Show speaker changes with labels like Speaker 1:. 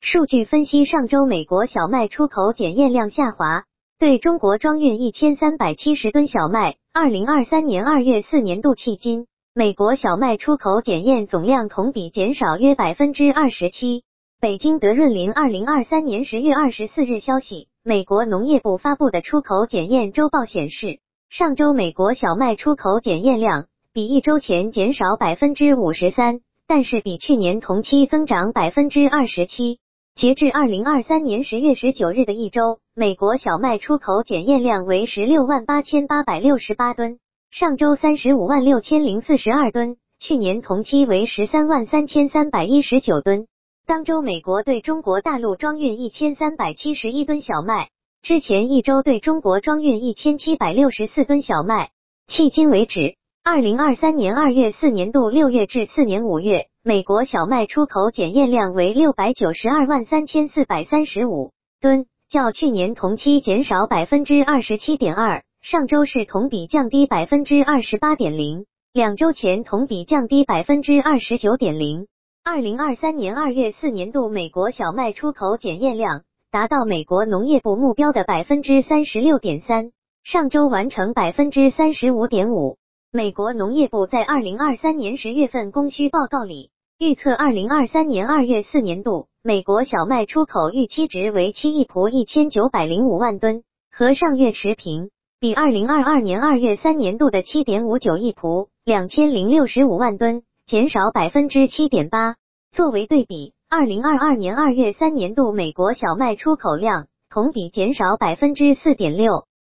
Speaker 1: 数据分析，上周美国小麦出口检验量下滑，对中国装运1370吨小麦。2023年2月4年度迄今，美国小麦出口检验总量同比减少约 27%。北京德润林2023年10月24日消息，美国农业部发布的出口检验周报显示，上周美国小麦出口检验量比一周前减少 53%， 但是比去年同期增长 27%。截至2023年10月19日的一周，美国小麦出口检验量为 168,868 吨，上周 356,042 吨，去年同期为 133,319 吨。当周美国对中国大陆装运1371吨小麦，之前一周对中国装运1764吨小麦。迄今为止，2023年2月4年度6月至4年5月，美国小麦出口检验量为 6923435 吨，较去年同期减少 27.2%， 上周是同比降低 28.0%， 两周前同比降低 29.0%。2023年2月4年度美国小麦出口检验量达到美国农业部目标的 36.3%， 上周完成 35.5%。美国农业部在2023年10月份供需报告里预测2023年2月4年度美国小麦出口预期值为7亿蒲1905万吨，和上月持平，比2022年2月3年度的 7.59亿蒲2065万吨减少 7.8%。 作为对比，2022年2月3年度美国小麦出口量同比减少 4.6%。